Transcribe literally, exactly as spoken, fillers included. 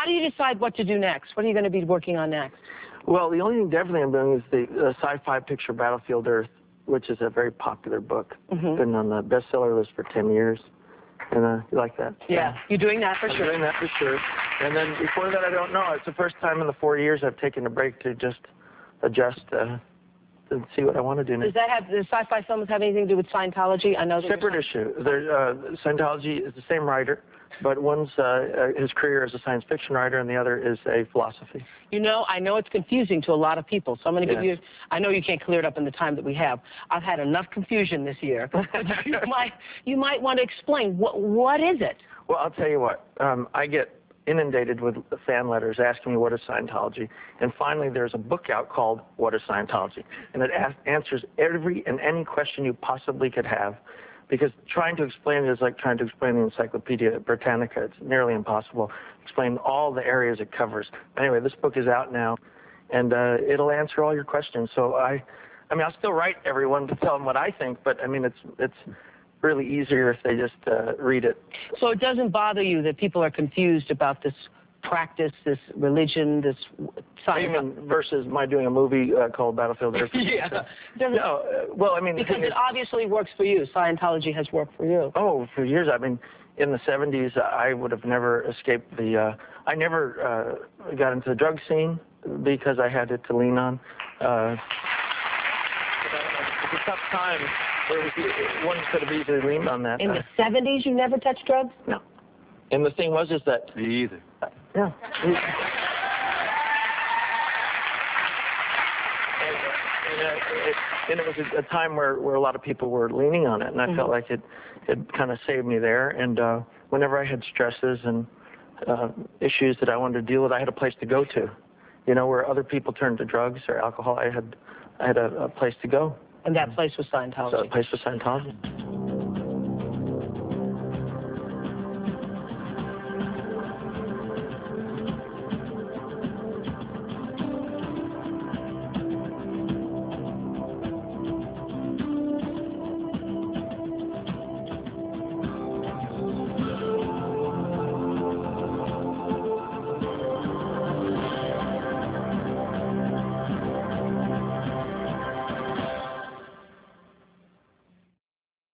do you decide what to do next? What are you going to be working on next? Well, the only thing definitely I'm doing is the uh, sci-fi picture Battlefield Earth, which is a very popular book. Mm-hmm. Been on the bestseller list for ten years. And uh, you like that? Yeah, you're doing that for I'm sure. doing that for sure. And then before that, I don't know. It's the first time in the four years I've taken a break to just adjust uh, and see what I want to do next. Does that have, the sci-fi films have anything to do with Scientology? I know that Separate issue. There, uh, Scientology is the same writer, but one's uh, his career as a science fiction writer, and the other is a philosophy. You know, I know it's confusing to a lot of people. So I'm going to give Yes. you, I know you can't clear it up in the time that we have. I've had enough confusion this year. But you might, you might want to explain, what, what is it? Well, I'll tell you what. Um, I get inundated with fan letters asking me what is Scientology, and finally there's a book out called What is Scientology, and it answers every and any question you possibly could have, because trying to explain it is like trying to explain the Encyclopedia Britannica. It's nearly impossible. Explain all the areas it covers. Anyway, this book is out now, and uh, it'll answer all your questions. So I, I mean, I'll still write everyone to tell them what I think, but I mean, it's it's really easier if they just uh, read it. So it doesn't bother you that people are confused about this practice, this religion, this science? Even versus my doing a movie uh, called Battlefield Earth. Yeah. No, uh, well, I mean, because it is, obviously works for you. Scientology has worked for you. Oh, for years. I mean, in the seventies, I would have never escaped the. Uh, I never uh, got into the drug scene because I had it to lean on. Uh, it's a tough time. Where was the, one could have easily leaned on that. In the seventies, you never touched drugs? No. And the thing was is that... Me either. Uh, yeah. And, and, uh, it, and it was a, a time where, where a lot of people were leaning on it, and I mm-hmm. felt like it, it kind of saved me there. And uh, whenever I had stresses and uh, issues that I wanted to deal with, I had a place to go to. You know, where other people turned to drugs or alcohol, I had, I had a, a place to go. And that place was Scientology. So that place was Scientology.